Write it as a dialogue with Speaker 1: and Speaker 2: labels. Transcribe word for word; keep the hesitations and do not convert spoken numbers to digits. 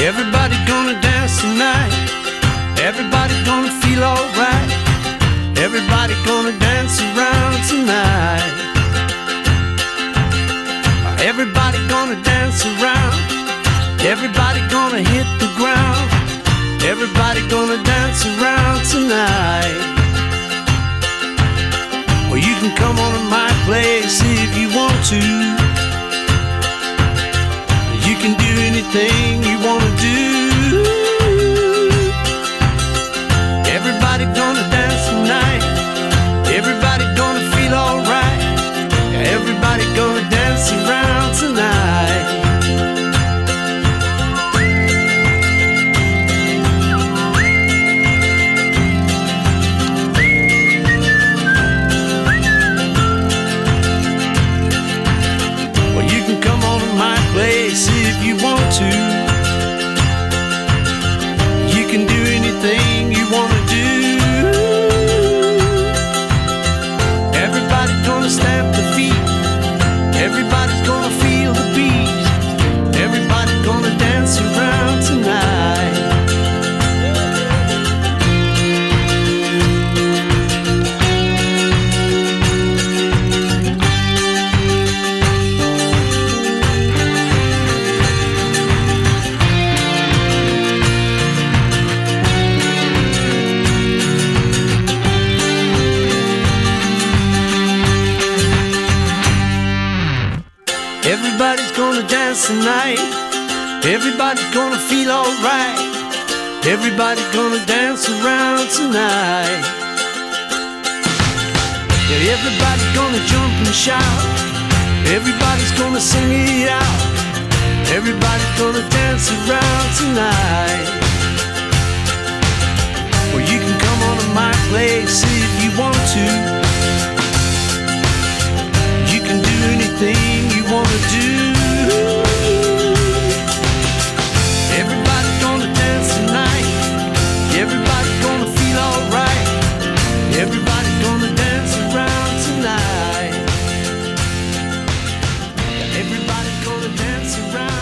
Speaker 1: Everybody gonna dance tonight. Everybody gonna feel alright. Everybody gonna dance around tonight. Everybody gonna dance around. Everybody gonna hit the ground. Everybody gonna dance around tonight. Well, you can come on to my place if you want to. You can do anything you wanna do. Everybody gonna dance tonight. Everybody gonna feel alright. Everybody gonna dance around tonight. Well, you can come on to my place if you want to. You can do anything you wanna do. Everybody's gonna stamp their feet. Everybody's gonna feel the beat. Everybody's gonna dance around tonight. Everybody's gonna dance tonight. Everybody's gonna feel alright. Everybody's gonna dance around tonight. Yeah, everybody's gonna jump and shout. Everybody's gonna sing it out. Everybody's gonna dance around tonight. Well, you can come on to my place if you want to. You can do anything you wanna do. Everybody's gonna dance tonight. Everybody's gonna feel alright. Everybody's gonna dance around tonight. Everybody's gonna dance around.